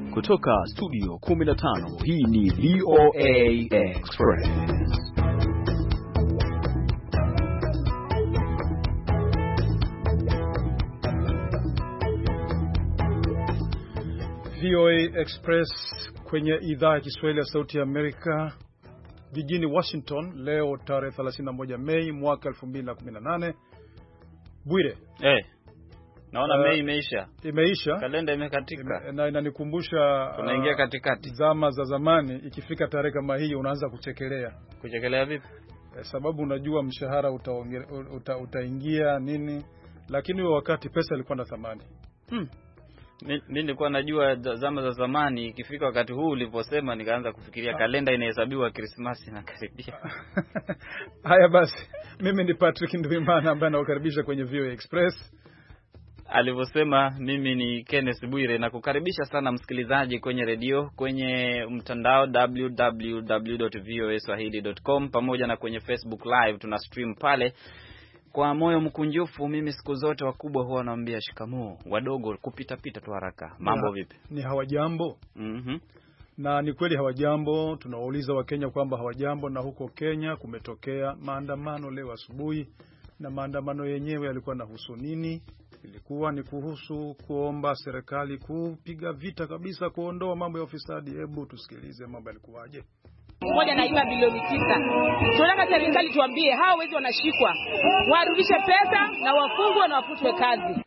Kutoka studio 15 hii ni VOA Express. VOA Express kwenye idhaa ya Kiswahili ya Sauti ya Amerika jijini Washington, leo tarehe 31 Mei mwaka 2018. Bwire. Naona Mei imeisha. Kalenda imekatika. Na inanikumbusha tunaingia katikati. Zama za zamani, ikifika tarehe kama hii unaanza kuchekelea. Kuchekelea vipi? Sababu unajua mshahara utaingia nini, lakini huo wakati pesa ilikuwa na thamani. Mimi nilikuwa najua zama za zamani, ikifika wakati huu uliposema nikaanza kufikiria kalenda inahesabiwa Krismasi na karibia. Haya basi, mimi ni Patrick Ndwimana ambaye nakukaribisha kwenye VOA Express. Alivyosema mimi ni Kenneth Bwire, na kukaribisha sana msikilizaji kwenye redio, kwenye mtandao www.voaswahili.com, pamoja na kwenye Facebook Live tuna stream pale. Kwa moyo mkunjufu, mimi siku zote wakubwa huwa naambia shikamoo, wadogo kupita tu haraka. Mambo vipi? Ni hawajambo. Na ni kweli hawajambo. Tunawauliza Wakenya kwamba hawajambo, na huko Kenya kumetokea maandamano leo asubuhi, na maandamano yenyewe yalikuwa nahusu nini? Ilikuwa ni kuhusu kuomba serikali kupiga vita kabisa kuondoa mambo ya ufisadi. Hebu tusikilize mambo yalikuwaje. Mmoja anaiba bilioni 9. Tunataka serikali tuambie hao wezi wanashikwa, warudishe pesa na wafungwe na wafutwe kazi.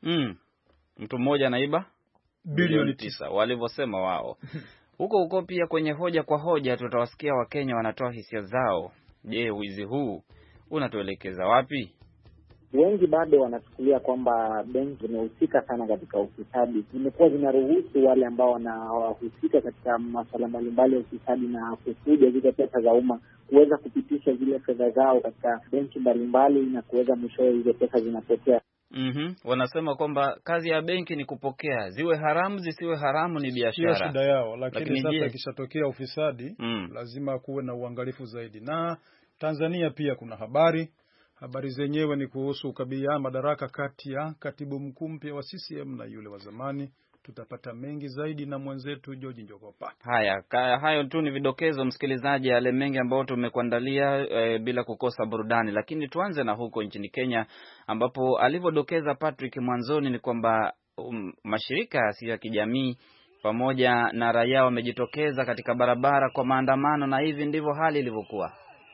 Mtu mmoja anaiba bilioni 9 walivyosema wao. Huko pia kwenye hoja kwa hoja tutawasikia Wakenya wanatoa hisia zao. Je, wizi huu unatuelekeza wapi? Wengi bado wanachukulia kwamba benki zimehusika sana katika ufisadi. Zimekuwa zinaruhusu wale ambao wanahusika katika masuala mbalimbali ya ufisadi na kufuja zile pesa za umma kuweza kupitisha zile fedha zao katika benki mbalimbali na kuweza mwishowe zile pesa zinapotea. Wanasema kwamba kazi ya benki ni kupokea, ziwe haramu zisiwe haramu, ni biashara. Sio shida yao, lakini sasa kishatokea ufisadi lazima kuwe na uangalifu zaidi. Na Tanzania pia kuna habari zenyewe ni kuhusu ukabila madaraka kati ya katibu mkuu mpya wa CCM na yule wa zamani. Tutapata mengi zaidi na mwenzetu George Njogopa. Hayo tu ni vidokezo, msikilizaji, yale mengi ambayo tumekuandalia bila kukosa burudani. Lakini tuanze na huko nchini Kenya, ambapo alivyodokeza Patrick mwanzoni ni kwamba mashirika yasiyo ya kijamii pamoja na raia wamejitokeza katika barabara kwa maandamano, na hivi ndivyo hali ilivyokuwa.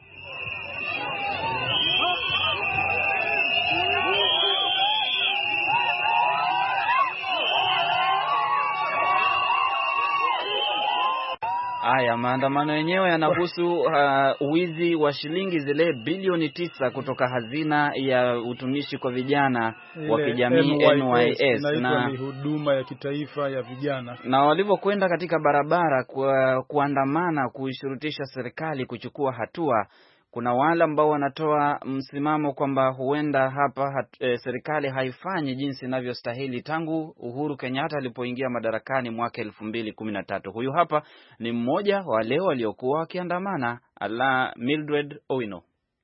Maandamano yenyewe yanahusu uwizi wa shilingi zile bilioni 9 kutoka hazina ya utumishi kwa vijana wa kijamii NYS, na ni huduma ya kitaifa ya vijana. Na walivyokwenda katika barabara kuandamana kuishurutisha serikali kuchukua hatua, kuna wale ambao wanatoa msimamo kwamba huenda hapa serikali haifanyi jinsi inavyostahili tangu Uhuru Kenyatta alipoingia madarakani mwaka 2013. Huyu hapa ni mmoja wa wale waliokuwa wakiandamana, Mildred Owino.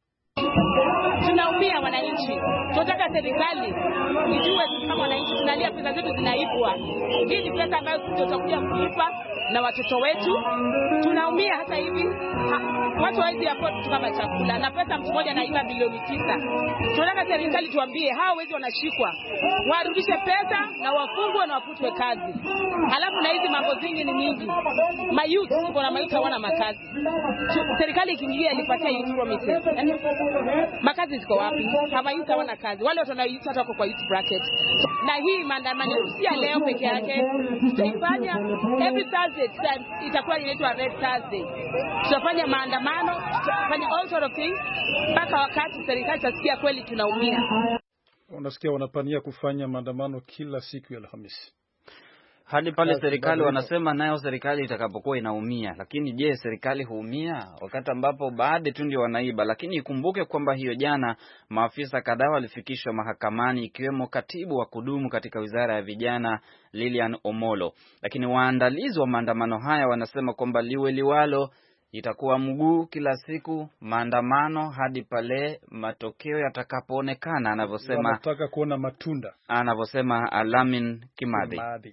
Tunaumia wananchi. Tunataka serikali ijue kama wananchi tunalia, pesa zetu zinaibwa. Hii ni pesa ambayo tutakuja kulipa na watoto wetu. Tunaumia hata hivi. Watu hawezi afford kama chakula, na pesa mtu mmoja anaiba bilioni 9. Tunataka serikali tuambie hao wezi wanashikwa, warudishe pesa na wafungwe na wafutwe kazi. Halafu na hizi mambo zingi ni mingi. Mayouth, tuko na mayouth hawana makazi. Serikali ikiingia ilipatia youth promises. Makazi ziko wapi? Mayouth hawana kazi. Wale watu wanaoishi hata kwa youth bracket. Na hii maandamano si leo peke yake. Tutaifanya every Thursday, itakuwa inaitwa Red Thursday. Tutafanya maandamano, tutafanya all sort of things mpaka wakati serikali itasikia kweli tunaumia. Unasikia wanapania kufanya maandamano kila siku ya Alhamisi. Hadi pale serikali wanasema nayo serikali itakapokuwa inaumia. Lakini je, serikali huumia wakati ambapo baadhi tu ndio wanaiba? Lakini ikumbuke kwamba hiyo jana maafisa kadhaa walifikishwa mahakamani, ikiwemo katibu wa kudumu katika Wizara ya Vijana Lilian Omolo. Lakini waandalizi wa maandamano haya wanasema kwamba liwe liwalo itakuwa mguu kila siku maandamano hadi pale matokeo yatakapoonekana, anavyosema wanataka kuona matunda, anavyosema Alamin Kimathi.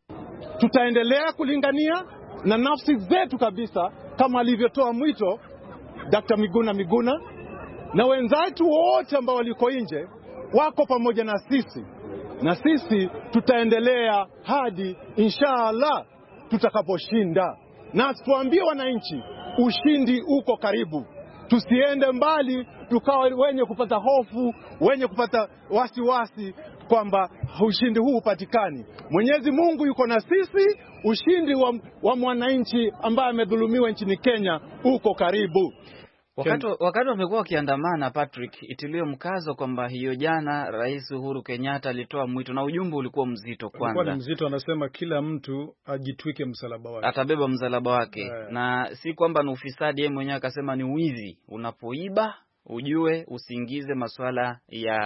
Tutaendelea kulingania na nafsi zetu kabisa, kama alivyotoa mwito Dr. Miguna na wenzetu wote ambao waliko nje wako pamoja na sisi, na sisi tutaendelea hadi inshallah tutakaposhinda. Na tuambie wananchi, ushindi uko karibu. Tusiende mbali tukawa wenye kupata hofu, wenye kupata wasiwasi kwamba ushindi huu upatikani. Mwenyezi Mungu yuko na sisi. Ushindi wa mwananchi ambaye amedhulumiwa nchini Kenya uko karibu. Wakati wamekuwa wakiandamana, Patrick, itiliwe mkazo kwamba hiyo jana Rais Uhuru Kenyatta alitoa mwito na ujumbe ulikuwa mzito kwanza. Ulikuwa mzito, anasema kila mtu ajitwike msalaba wake. Atabeba msalaba wake. Na si kwamba ni ufisadi, yeye mwenyewe akasema ni wizi. Unapoiba ujue usiingize masuala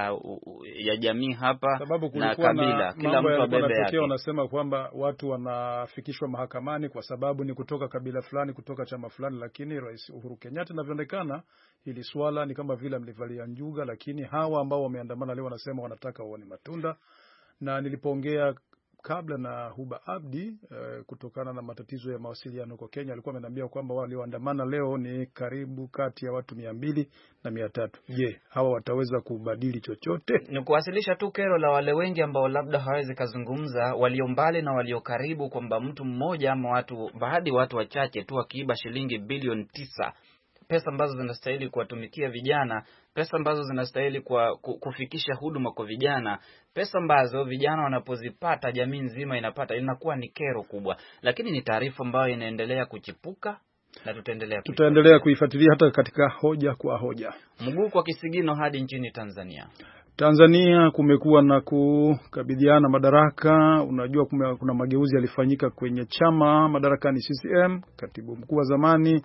ya jamii hapa na kabila, kila mtu abebe yake. Wanasema kwamba watu wanafikishwa mahakamani kwa sababu ni kutoka kabila fulani, kutoka chama fulani, lakini Rais Uhuru Kenyatta inavyoonekana hili swala ni kama vile mlivalia njuga, lakini hawa ambao wameandamana leo wanasema wanataka waone matunda. Na nilipoongea kabla na Huba Abdi kutokana na matatizo ya mawasiliano kwa Kenya, alikuwa ameniambia kwamba walioandamana leo ni karibu kati ya watu 200 na 300. Je, hawa wataweza kubadili chochote? Ni kuwasilisha tu kero la wale wengi ambao labda hawezi kuzungumza, walio mbali na walio karibu, kwamba mtu mmoja ama baadhi watu wachache tu wakiiba shilingi bilioni 9, pesa ambazo zinastahili kuwatumikia vijana, pesa ambazo zinastahili kufikisha huduma kwa vijana, pesa ambazo vijana wanapozipata jamii nzima inapata, inakuwa ni kero kubwa. Lakini ni taarifa ambayo inaendelea kuchipuka na tutaendelea kuifuatilia hata katika hoja kwa hoja. Mguu kwa kisigino hadi nchini Tanzania kumekuwa na kukabidhiana madaraka. Unajua kuna mageuzi yalifanyika kwenye chama madarakani CCM. Katibu mkuu wa zamani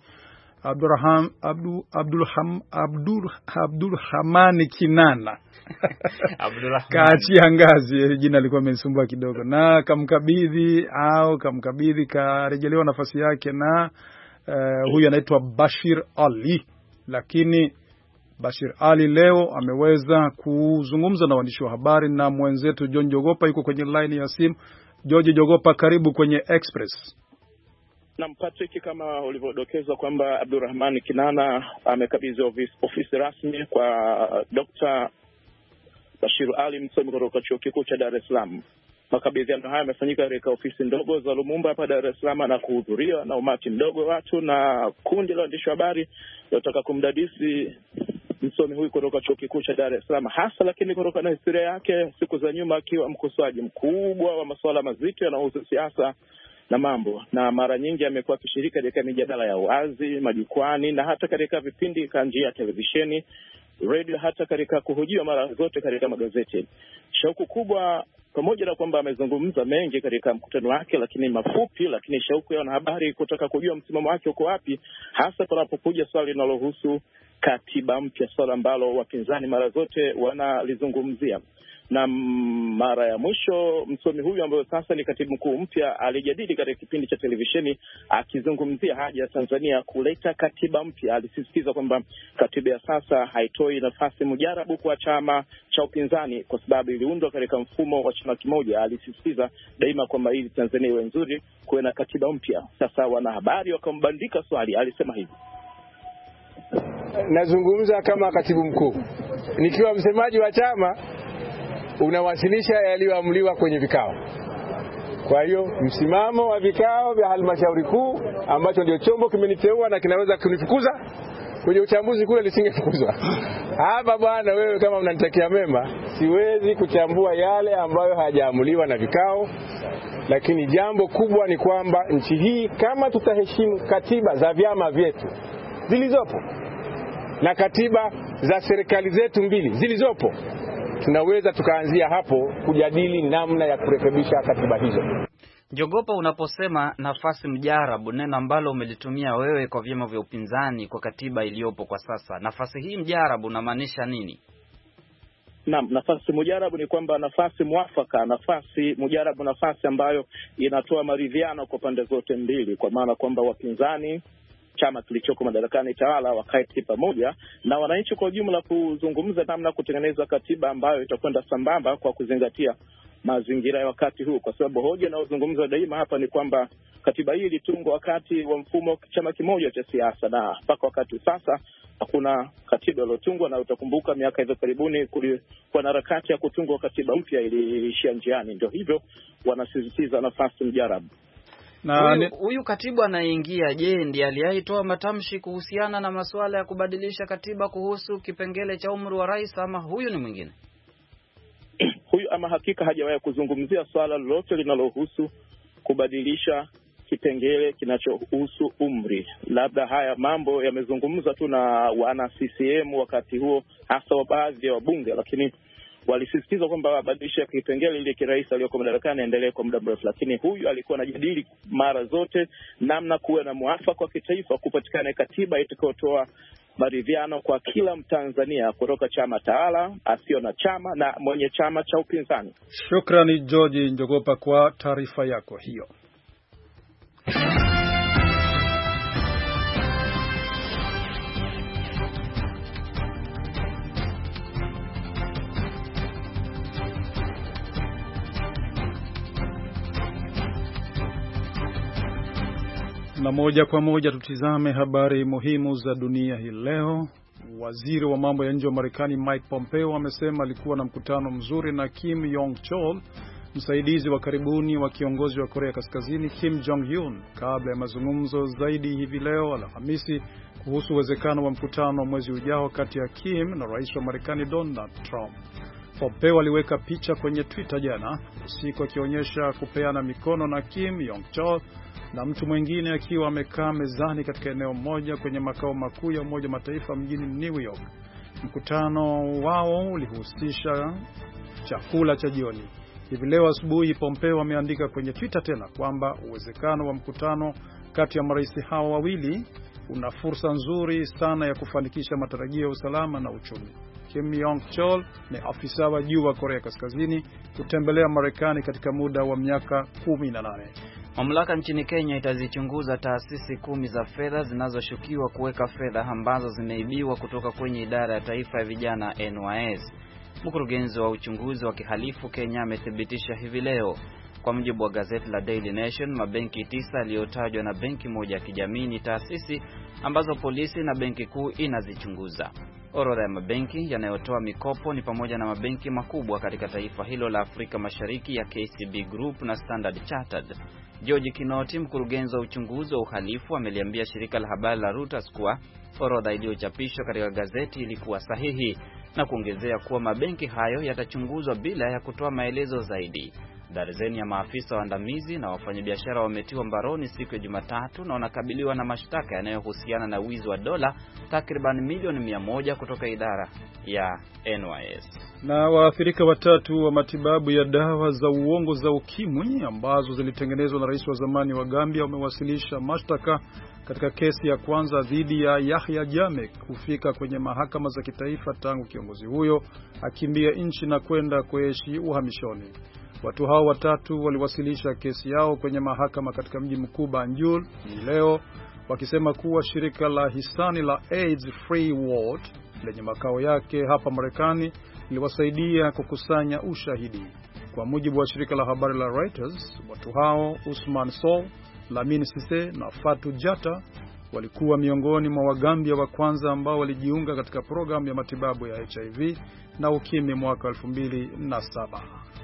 Abdulrahman Kinana kaachia ngazi, jina lilikuwa limenisumbua kidogo, na kamkabidhi karejelewa nafasi yake na huyu anaitwa Bashir Ali. Lakini Bashir Ali leo ameweza kuzungumza na waandishi wa habari, na mwenzetu John Jogopa yuko kwenye line ya simu. George Jogopa, karibu kwenye Express. Na Patrick, kama ulivyodokezwa kwamba Abdulrahman Kinana amekabidhi ofisi rasmi kwa Dr. Bashir Ali, msomi kutoka Chuo Kikuu cha Dar es Salaam. Makabidhiano haya yamefanyika katika ofisi ndogo za Lumumba hapa Dar es Salaam na kuhudhuriwa na umati mdogo wa watu na kundi la waandishi wa habari waliotaka kumdadisi msomi huyu kutoka Chuo Kikuu cha Dar es Salaam, hasa lakini kutoka na historia yake siku za nyuma akiwa mkosoaji mkubwa wa masuala mazito yanayohusu siasa na mambo, na mara nyingi amekuwa akishiriki katika mijadala ya wazi, majukwani na hata katika vipindi kwa njia ya televisheni, radio, hata katika kuhojiwa mara zote katika magazeti. Shauku kubwa, pamoja na kwamba amezungumza mengi katika mkutano wake lakini mafupi, lakini shauku ya wanahabari kutaka kujua msimamo wake uko wapi, hasa panapokuja swali linalohusu katiba mpya, swala ambalo wapinzani mara zote wanalizungumzia. Na mara ya mwisho msomi huyu ambaye sasa ni katibu mkuu mpya alijadili katika kipindi cha televisheni akizungumzia haja ya Tanzania kuleta katiba mpya. Alisisitiza kwamba katiba ya sasa haitoi nafasi mujarabu kwa chama cha upinzani kwa sababu iliundwa katika mfumo wa chama kimoja. Alisisitiza daima kwamba ili Tanzania iwe nzuri kuwe na katiba mpya. Sasa wanahabari wakambandika swali, alisema hivi: nazungumza kama katibu mkuu, nikiwa msemaji wa chama unawasilisha yaliyoamuliwa kwenye vikao. Kwa hiyo msimamo wa vikao vya halmashauri kuu ambacho ndio chombo kimeniteua na kinaweza kunifukuza kwenye uchambuzi kule, lisingefukuzwa hapa. Bwana wewe, kama mnanitakia mema, siwezi kuchambua yale ambayo hayajaamuliwa na vikao. Lakini jambo kubwa ni kwamba nchi hii, kama tutaheshimu katiba za vyama vyetu zilizopo na katiba za serikali zetu mbili zilizopo, tunaweza tukaanzia hapo kujadili namna ya kurekebisha katiba hizo. Jogopa, unaposema nafasi mjarabu, neno ambalo umelitumia wewe kwa vyama vya upinzani kwa katiba iliyopo kwa sasa, nafasi hii mjarabu unamaanisha nini? Naam, nafasi mujarabu ni kwamba nafasi mwafaka, nafasi mujarabu, nafasi ambayo inatoa maridhiano kwa pande zote mbili, kwa maana kwamba wapinzani, chama kilichoko madarakani tawala, wakae pamoja na wananchi kwa ujumla kuzungumza namna kutengeneza katiba ambayo itakwenda sambamba kwa kuzingatia mazingira ya wakati huu, kwa sababu hoja inayozungumzwa daima hapa ni kwamba katiba hii ilitungwa wakati wa mfumo chama kimoja cha siasa, na mpaka wakati sasa hakuna katiba iliyotungwa. Na utakumbuka miaka hivi karibuni kulikuwa na harakati ya kutungwa katiba mpya, iliishia njiani. Ndio hivyo wanasisitiza nafasi mjarabu. Na huyu katibu anayeingia, je, ndiye aliyeitoa matamshi kuhusiana na masuala ya kubadilisha katiba kuhusu kipengele cha umri wa rais, ama huyu ni mwingine? Huyu ama hakika hajawahi kuzungumzia swala lolote linalohusu kubadilisha kipengele kinachohusu umri. Labda haya mambo yamezungumzwa tu na wana CCM wakati huo, hasa wa baadhi ya wabunge, lakini walisisitiza kwamba wabadilishe kipengele ili kirais aliyoko madarakani aendelee kwa muda mrefu. Lakini huyu alikuwa anajadili mara zote namna kuwe na muafaka wa kitaifa, kupatikana katiba itakayotoa maridhiano kwa kila Mtanzania, kutoka chama tawala, asio na chama, na mwenye chama cha upinzani. Shukrani George Njogopa kwa taarifa yako hiyo. Na moja kwa moja tutizame habari muhimu za dunia hii leo. Waziri wa mambo ya nje wa Marekani Mike Pompeo amesema alikuwa na mkutano mzuri na Kim Yong Chol, msaidizi wa karibuni wa kiongozi wa Korea Kaskazini Kim Jong Un, kabla ya mazungumzo zaidi hivi leo Alhamisi kuhusu uwezekano wa mkutano mwezi ujao kati ya Kim na rais wa Marekani Donald Trump. Pompeo aliweka picha kwenye Twitter jana usiku akionyesha kupeana mikono na Kim Yong Chol na mtu mwingine akiwa amekaa mezani katika eneo moja kwenye makao makuu ya Umoja wa Mataifa mjini New York. Mkutano wao ulihusisha chakula cha jioni. Hivi leo asubuhi Pompeo ameandika kwenye Twitter tena kwamba uwezekano wa mkutano kati ya marais hao wawili una fursa nzuri sana ya kufanikisha matarajio ya usalama na uchumi. Kim Yong Chol ni afisa wa juu wa Korea Kaskazini kutembelea Marekani katika muda wa miaka 18. Mamlaka nchini Kenya itazichunguza taasisi 10 za fedha zinazoshukiwa kuweka fedha ambazo zimeibiwa kutoka kwenye idara ya taifa ya vijana NYS. Mkurugenzi wa uchunguzi wa kihalifu Kenya amethibitisha hivi leo. Kwa mujibu wa gazeti la Daily Nation, mabenki 9 yaliyotajwa na benki moja ya kijamii ni taasisi ambazo polisi na benki kuu inazichunguza. Orodha ya mabenki yanayotoa mikopo ni pamoja na mabenki makubwa katika taifa hilo la Afrika Mashariki ya KCB Group na Standard Chartered. George Kinoti, mkurugenzi wa uchunguzi wa uhalifu, ameliambia shirika la habari la Reuters kuwa orodha iliyochapishwa katika gazeti ilikuwa sahihi, na kuongezea kuwa mabenki hayo yatachunguzwa bila ya kutoa maelezo zaidi. Darzeni ya maafisa waandamizi na wafanyabiashara wametiwa mbaroni siku ya Jumatatu na wanakabiliwa na mashtaka yanayohusiana na wizi wa dola takriban milioni 100 kutoka idara ya NYS. Na waathirika 3 wa matibabu ya dawa za uongo za ukimwi ambazo zilitengenezwa na rais wa zamani wa Gambia wamewasilisha mashtaka katika kesi ya kwanza dhidi ya Yahya Jammeh kufika kwenye mahakama za kitaifa tangu kiongozi huyo akimbia nchi na kwenda kuishi uhamishoni. Watu hao 3 waliwasilisha kesi yao kwenye mahakama katika mji mkuu Banjul leo, wakisema kuwa shirika la hisani la AIDS Free World lenye makao yake hapa Marekani liliwasaidia kukusanya ushahidi. Kwa mujibu wa shirika la habari la Reuters, watu hao Usman Sow, Lamine Sise na Fatu Jata walikuwa miongoni mwa Wagambia wa kwanza ambao walijiunga katika programu ya matibabu ya HIV na ukimwi mwaka 2007.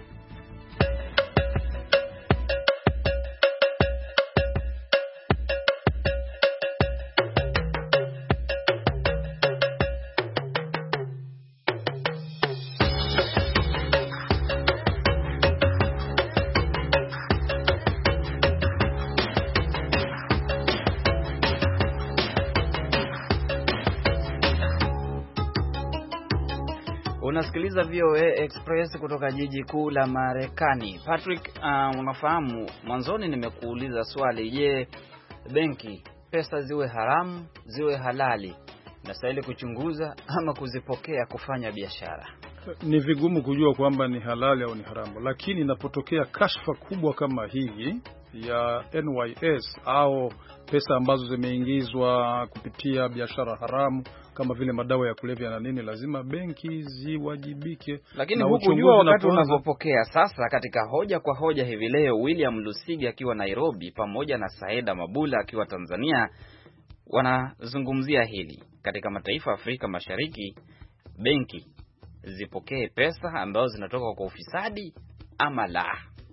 Unasikiliza VOA Express kutoka jiji kuu la Marekani. Patrick, unafahamu mwanzoni nimekuuliza swali, je, benki pesa ziwe haramu, ziwe halali, nastahili kuchunguza ama kuzipokea kufanya biashara? Ni vigumu kujua kwamba ni halali au ni haramu, lakini inapotokea kashfa kubwa kama hii ya NYS au pesa ambazo zimeingizwa kupitia biashara haramu kama vile madawa ya kulevya na nini, lazima benki ziwajibike. Lakini hukujua wakati unapopokea. Sasa katika hoja kwa hoja hivi leo, William Lusigi akiwa Nairobi pamoja na Saida Mabula akiwa Tanzania wanazungumzia hili. Katika mataifa Afrika Mashariki, benki zipokee pesa ambazo zinatoka kwa ufisadi ama la?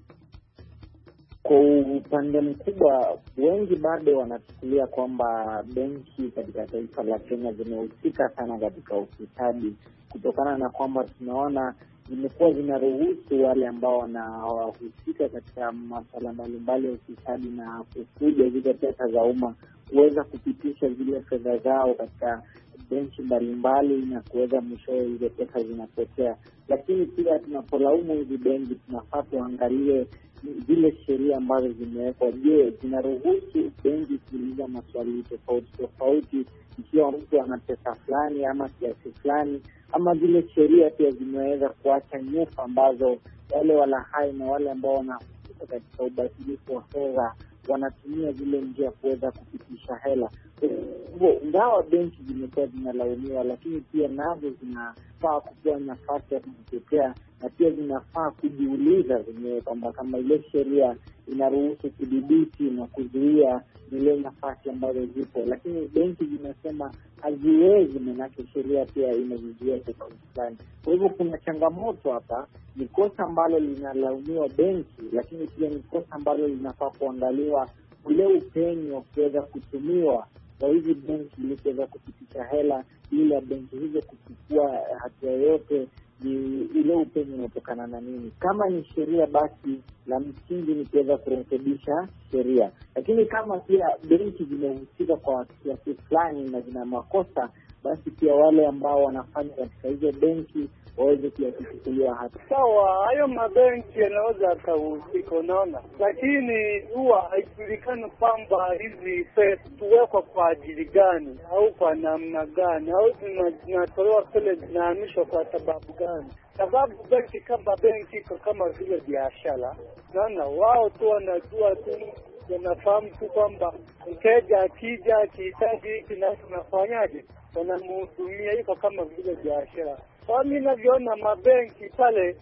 Kwa upande mkubwa, wengi bado wanachukulia kwamba benki katika taifa la Kenya zimehusika sana katika ufisadi, kutokana na kwamba tunaona zimekuwa zinaruhusu wale ambao wanahusika katika masuala mbalimbali ya ufisadi na kufuja zile pesa za umma kuweza kupitisha zile fedha zao katika benki mbalimbali na kuweza mwishowe hizo pesa zinapotea. Lakini pia tunapolaumu hizi benki, tunafaa tuangalie zile sheria ambazo zimewekwa. Je, zinaruhusu benki kuuliza maswali tofauti ikiwa mtu ana pesa fulani ama kiasi fulani, ama zile sheria pia zimeweza kuacha nyufa ambazo wale walahai na wale ambao wanahusika katika ubadilifu wa fedha wanatumia zile njia kuweza kupitisha hela. Hivyo ingawa benki zimekuwa zinalaumiwa, lakini pia nazo zinafaa kupewa nafasi ya kujitetea, na pia zinafaa kujiuliza zenyewe kwamba kama ile sheria inaruhusu kudhibiti na kuzuia zile nafasi ambazo zipo, lakini benki zinasema haziwezi, manake sheria pia inazuia kwa fulani. Kwa hivyo kuna changamoto hapa. Ni kosa ambalo linalaumiwa benki, lakini pia ni kosa ambalo linafaa kuangaliwa ule upenyo kuweza kutumiwa kwa hizi benki ili kuweza kupitisha hela, bila benki hizo kuchukua hatua yote. Ile upenyo unatokana na nini? Kama ni sheria, basi la msingi ni kuweza kurekebisha sheria, lakini kama pia benki zimehusika kwa kiasi fulani na zina makosa, basi pia wale ambao wanafanya katika hizo benki waweze pia kuchukuliwa hatua. Sawa, hayo mabenki yanaweza akahusika, unaona, lakini huwa haijulikani kwamba hizi pesa tuwekwa kwa ajili gani au kwa namna gani, au zinatolewa pale zinahamishwa kwa sababu gani. Sababu benki kama benki iko kama vile biashara, unaona, wao tu wanajua tu, wanafahamu tu kwamba mteja akija akihitaji hiki na tunafanyaje, wanamhudumia. Iko kama vile biashara. Kwa mimi ninavyoona mabenki pale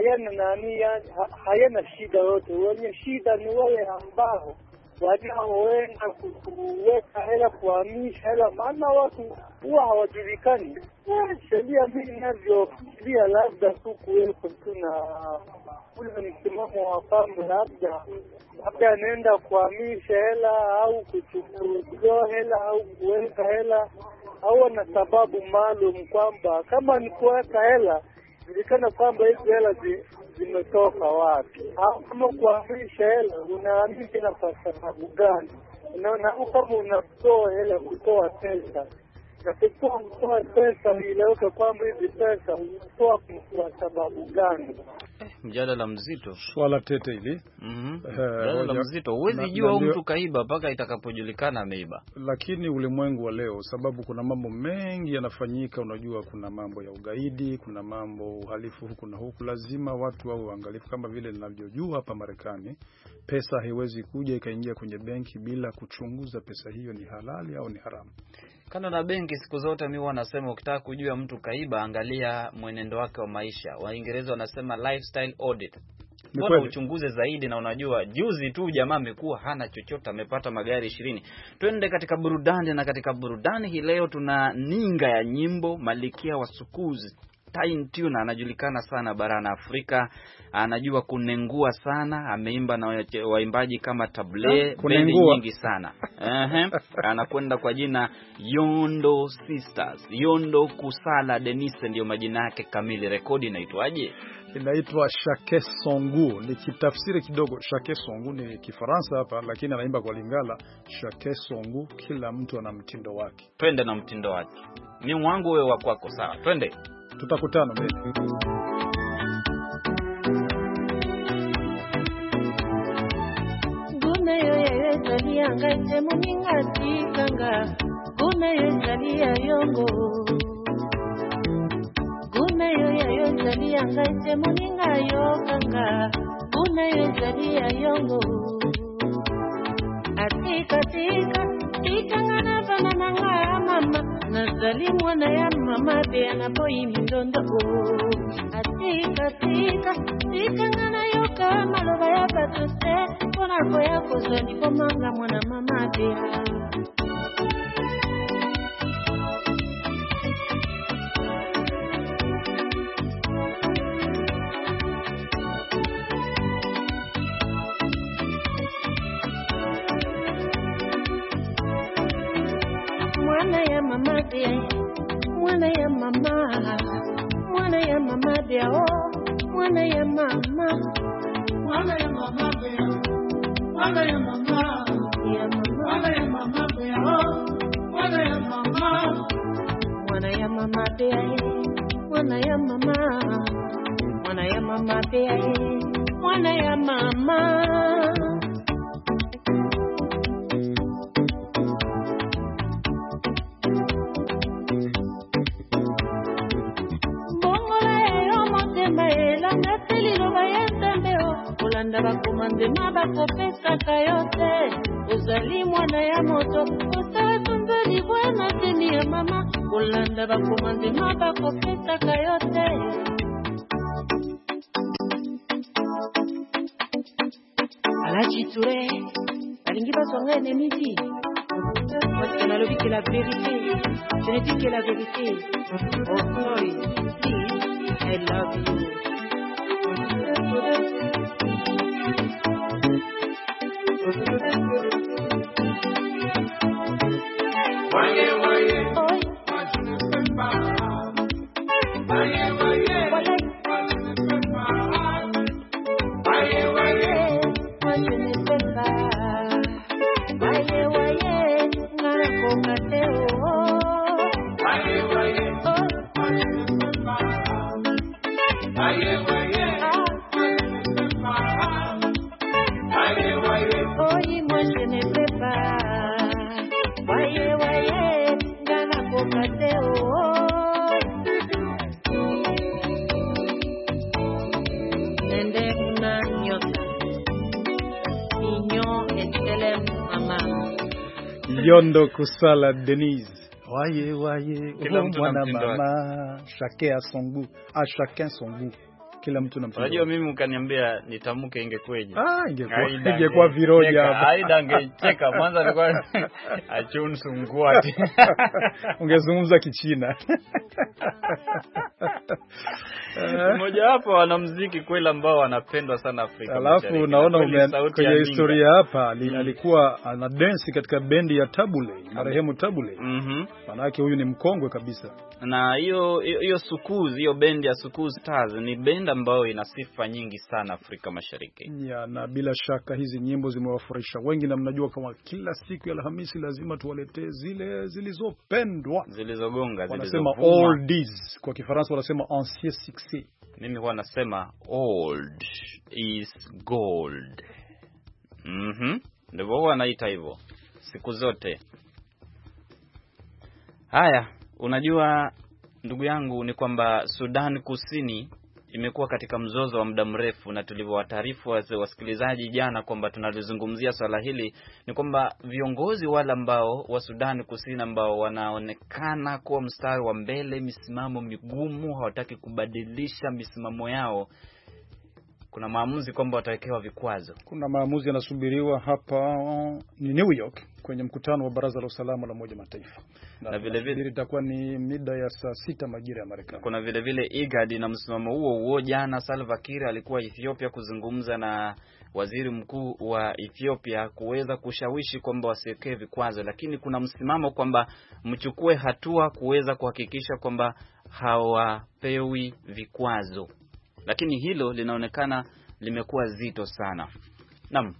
hayana shida yote. Wenye shida ni wale ambao wanaoenda kuweka hela, kuhamisha hela, maana watu huwa hawajulikani. Sheria mimi ninavyofikiria, labda tu kuwepo tu na ule msimamo wa kwamba labda anaenda kuhamisha hela au kuchukua hela au kuweka hela, au na sababu maalum kwamba kama ni kuweka hela julikana kwamba hizo hela zimetoka wapi, au kama kuhamisha hela unahamishia kwa sababu gani. Unaona, kama unatoa hela, kutoa pesa na kutoa pesa ileweka kwamba hizi pesa unatoa kwa sababu gani. Mjadala mzito, swala tete hili. Mjadala mzito, huwezi jua mtu kaiba mpaka itakapojulikana ameiba. Lakini ulimwengu wa leo, sababu kuna mambo mengi yanafanyika, unajua, kuna mambo ya ugaidi, kuna mambo uhalifu huku na huku, lazima watu wawe waangalifu. Kama vile ninavyojua hapa Marekani, pesa haiwezi kuja ikaingia kwenye benki bila kuchunguza pesa hiyo ni halali au ni haramu. Kana na benki, siku zote mimi wanasema ukitaka kujua mtu kaiba, angalia mwenendo wake wa maisha. Waingereza wanasema lifestyle audit. Mbona uchunguze zaidi, na unajua juzi tu jamaa amekuwa hana chochote, amepata magari 20. Twende katika burudani, na katika burudani hii leo tuna ninga ya nyimbo, Malikia wa Sukuzi. Time Tuna anajulikana sana barani Afrika, anajua kunengua sana, ameimba na waimbaji kama Table, bendi nyingi sana. Anakwenda kwa jina Yondo Sisters, Yondo Kusala Denise ndio majina yake kamili. Rekodi inaitwaje? Inaitwa Shake Songu. Nikitafsiri kidogo, Shake Songu ni Kifaransa hapa, lakini anaimba kwa Lingala. Shake Songu, kila mtu ana mtindo wake. Twende na mtindo wake. Ni wangu wewe wa kwako, sawa? Twende. Tutakutana mbele. Gune yo ye talia ngaite muninga tikanga. Gune yo talia yongo. Gune yo talia ngaite muninga yokanga. Gune yo talia yongo. Atika tika tikanga na banana mama. Uzali mwana ya mama be anapoi mindondo atika tika tika ngana yoka maloba ya batuse kona koya kozali komanga mwana mama be mwana ya mama be mwana ya mama be mwana ya mama be mwana ya mama ya mama mwana ya mama be mwana ya mama mwana ya mama be mwana ya mama be mwana ya mama Ndaba kumande mabako pesa kayote uzali mwana ya moto usawa tumbeli bwana teni ya mama ulanda bakumande mabako pesa kayote Alaji Touré alingi basonga ne midi parce qu'elle a le dit la vérité je ne dis que la vérité oh sorry please I love you Yondo Kusala Denise. Waye. Mwana mama. Chacun son goût. Kila mtu na mtu. Unajua mimi ukaniambia nitamke ingekweje? Ingekuwa viroja hapa. Aida angecheka mwanzo alikuwa achunsunguati. Ungezungumza Kichina. Mmoja wapo wanamuziki kweli ambao wanapendwa sana Afrika. Alafu unaona kwenye historia hapa alikuwa ana dance katika bendi ya Tabule, marehemu Tabule. Manake huyu ni mkongwe kabisa. Na hiyo Sukuz, hiyo bendi ya Sukuz Stars ni bendi ambayo ina sifa nyingi sana Afrika Mashariki. Ya, na bila shaka hizi nyimbo zimewafurahisha wengi, na mnajua kama kila siku ya Alhamisi lazima tuwaletee zile zilizopendwa, zilizogonga, wanasema oldies, kwa Kifaransa wanasema ancien succès. Mimi huwa nasema old is gold. Ndio huwa naita hivyo siku zote. Haya, unajua ndugu yangu ni kwamba Sudan Kusini imekuwa katika mzozo wa muda mrefu, na tulivyowataarifu wasikilizaji jana kwamba tunalizungumzia swala hili, ni kwamba viongozi wale ambao wa Sudan Kusini ambao wanaonekana kuwa mstari wa mbele, misimamo migumu, hawataki kubadilisha misimamo yao, kuna maamuzi kwamba watawekewa vikwazo. Kuna maamuzi yanasubiriwa hapa ni New York kwenye mkutano wa Baraza la Usalama la Umoja Mataifa. Na vile vile itakuwa ni mida ya saa 6 majira ya Marekani. Kuna vile vile IGAD na msimamo huo jana Salva Kiir alikuwa Ethiopia kuzungumza na waziri mkuu wa Ethiopia kuweza kushawishi kwamba wasiwekee vikwazo, lakini kuna msimamo kwamba mchukue hatua kuweza kuhakikisha kwamba hawapewi vikwazo. Lakini hilo linaonekana limekuwa zito sana. Naam.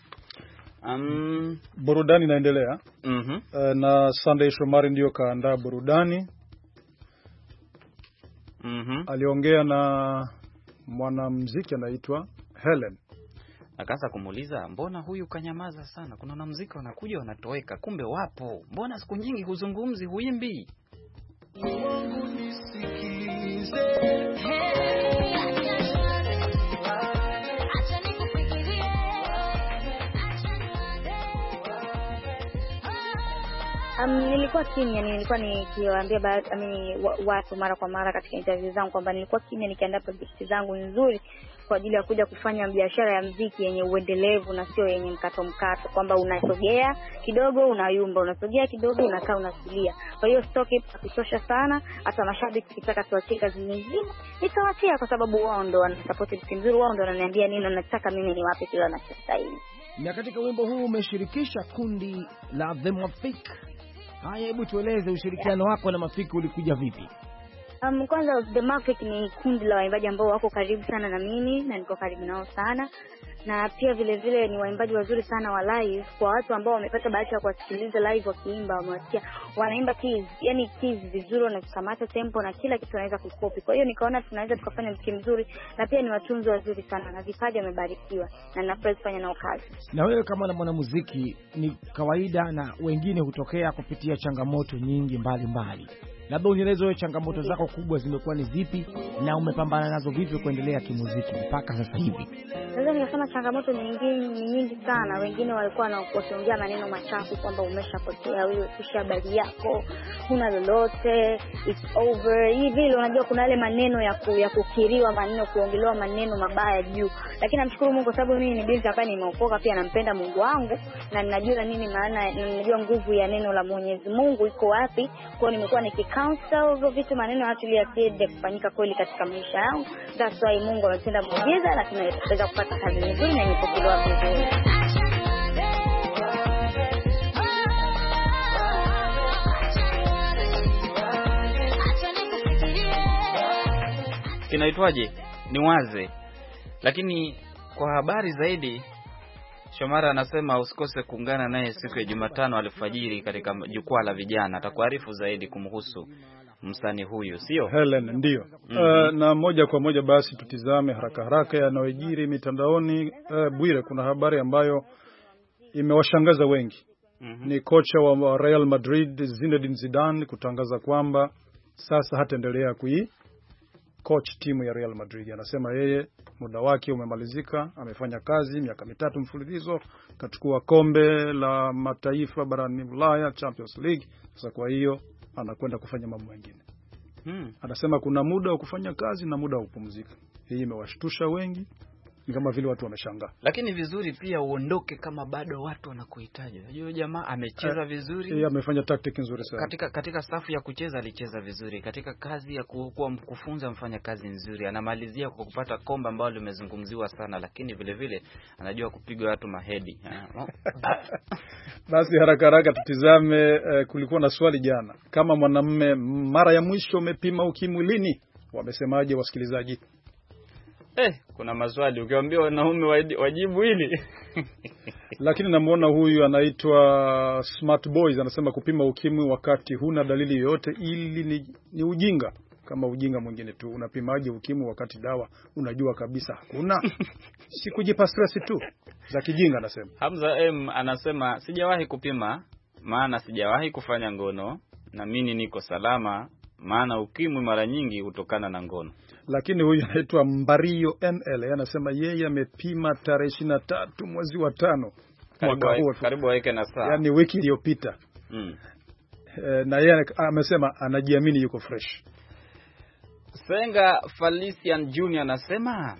Burudani inaendelea. Na Sunday Shomari ndio kaandaa burudani. Aliongea na mwanamuziki anaitwa Helen. Akaanza kumuuliza, mbona huyu kanyamaza sana? Kuna wanamuziki wanakuja wanatoweka, kumbe wapo. Mbona siku nyingi huzungumzi, huimbi? Mungu nisikilize. Nilikuwa kimya, nilikuwa nikiwaambia watu mara kwa mara katika interview zangu kwamba nilikuwa kimya nikiandaa project zangu nzuri kwa ajili ya kuja kufanya biashara ya muziki yenye uendelevu na sio yenye mkato, kwamba unasogea kidogo unayumba, unasogea kidogo unakaa unasilia. Kwa hiyo stock it kutosha sana, hata mashabiki kitaka tuachie kazi nyingine nitawachia, kwa sababu wao ndo wana support muziki mzuri, wao ndo wananiambia nini nataka mimi niwape kila ninachostahili. Na katika wimbo huu umeshirikisha kundi la The Mafik. Haya, hebu tueleze ushirikiano wako na Mafik ulikuja vipi? Kwanza The Mafik ni kundi la waimbaji ambao wako karibu sana na mimi na niko karibu nao sana, na pia vile vile ni waimbaji wazuri sana wa live. Kwa watu ambao wamepata bahati ya kusikiliza live wakiimba, wamewasikia wanaimba keys, yani keys vizuri, wanakamata tempo na kila kitu wanaweza kukopi. Kwa hiyo nikaona tunaweza tukafanya muziki mzuri, na pia ni watunzi wazuri sana na vipaji wamebarikiwa, na ninafurahi kufanya nao kazi. Na wewe kama mwanamuziki, ni kawaida na wengine hutokea kupitia changamoto nyingi mbalimbali. Labda unieleze wewe changamoto zako kubwa zimekuwa ni zipi na umepambana nazo vipi kuendelea kimuziki mpaka sasa hivi? Sasa nikasema changamoto nyingi sana. Wengine walikuwa wakiongea maneno machafu kwamba umeshapotea wewe, kisha habari yako huna lolote, it's over. Hivi unajua kuna yale maneno ya kukiriwa, maneno kuongelewa, maneno mabaya juu. Lakini namshukuru Mungu kwa sababu mimi ni binti ambaye nimeokoka, pia nampenda Mungu wangu na ninajua nini maana, ninajua nguvu ya neno la Mwenyezi Mungu iko wapi. Kwa nimekuwa nikicounsel hivyo vitu, maneno actually yasije kufanyika kweli katika maisha yangu. That's why Mungu ametenda muujiza na tunaweza kupata kazi nzuri na imepokelewa vizuri. Kinaitwaje? Ni waze. Lakini kwa habari zaidi, Shomara anasema usikose kuungana naye siku ya Jumatano alfajiri katika jukwaa la vijana. Atakuarifu zaidi kumhusu msanii huyu, sio Helen? Ndio. Na moja kwa moja basi tutizame haraka yanayojiri mitandaoni. Bwire, kuna habari ambayo imewashangaza wengi. Ni kocha wa Real Madrid Zinedine Zidane kutangaza kwamba sasa hataendelea coach timu ya Real Madrid. Anasema yeye muda wake umemalizika, amefanya kazi miaka 3 mfululizo, kachukua kombe la mataifa barani Ulaya, Champions League. Sasa kwa hiyo anakwenda kufanya mambo mengine. Anasema kuna muda wa kufanya kazi na muda wa kupumzika. Hii imewashtusha wengi, ni kama vile watu wameshangaa. Lakini vizuri pia uondoke kama bado watu wanakuhitaji. Unajua jamaa amecheza vizuri. Yeye amefanya tactic nzuri sana. Katika safu ya kucheza alicheza vizuri. Katika kazi ya kuwa kufunza mfanya kazi nzuri. Anamalizia kwa kupata kombe ambalo limezungumziwa sana, lakini vile vile anajua kupiga watu mahedi. Basi haraka tutizame, kulikuwa na swali jana. Kama mwanamume mara ya mwisho umepima ukimwi lini? Wamesemaje wasikilizaji? Kuna maswali ukiwaambia wanaume wajibu hili. Lakini namuona huyu anaitwa Smart Boys anasema kupima ukimwi wakati huna dalili yoyote ili ni ujinga kama ujinga mwingine tu. Unapimaje ukimwi wakati dawa unajua kabisa hakuna? Si kujipa stress tu za kijinga anasema. Hamza M anasema sijawahi kupima maana sijawahi kufanya ngono na mimi niko salama maana ukimwi mara nyingi hutokana na ngono. Lakini huyu anaitwa Mbario NL anasema yeye amepima tarehe 23 mwezi wa 5 mwaka huu, karibu wake na saa, yani wiki iliyopita. Na yeye amesema anajiamini yuko fresh. Senga Felician Junior anasema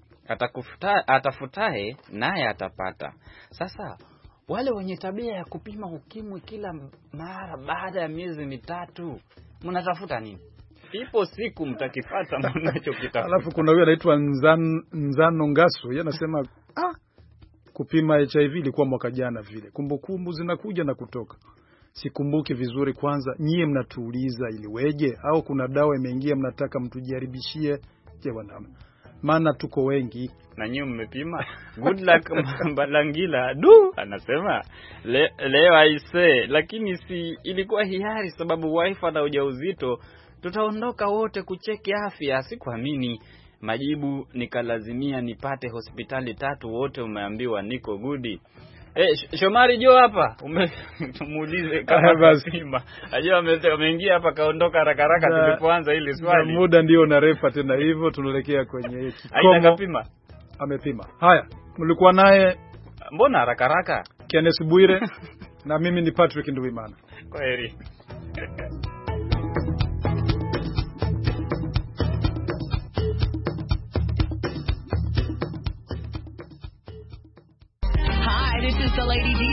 atafutae naye atapata. Sasa wale wenye tabia ya kupima ukimwi kila mara baada ya miezi 3 mnatafuta nini? Ipo siku mtakipata mnachokitafuta. Alafu kuna huyu anaitwa Nzano Ngasu, yeye anasema kupima HIV ilikuwa mwaka jana vile. Kumbukumbu zinakuja na kutoka. Sikumbuki vizuri. Kwanza nyie mnatuuliza iliweje au kuna dawa imeingia mnataka mtujaribishie? Je, bwana, maana tuko wengi na nyie mmepima. Good luck Balangila anasema leo aise, lakini si ilikuwa hiari sababu wife na ujauzito, tutaondoka wote kucheki afya. Sikuamini majibu, nikalazimia nipate hospitali 3 wote umeambiwa niko good. Shomari jo hapa umuulize kama basima. Ajua ameingia hapa kaondoka haraka tulipoanza hili swali. Muda ndio na refa tena hivyo tunaelekea kwenye kikomo. Aitapima. Amepima. Haya, mlikuwa naye mbona haraka? Kenneth Bwire. Na mimi ni Patrick Nduwimana. Kwaheri. Hi, this is the Lady D.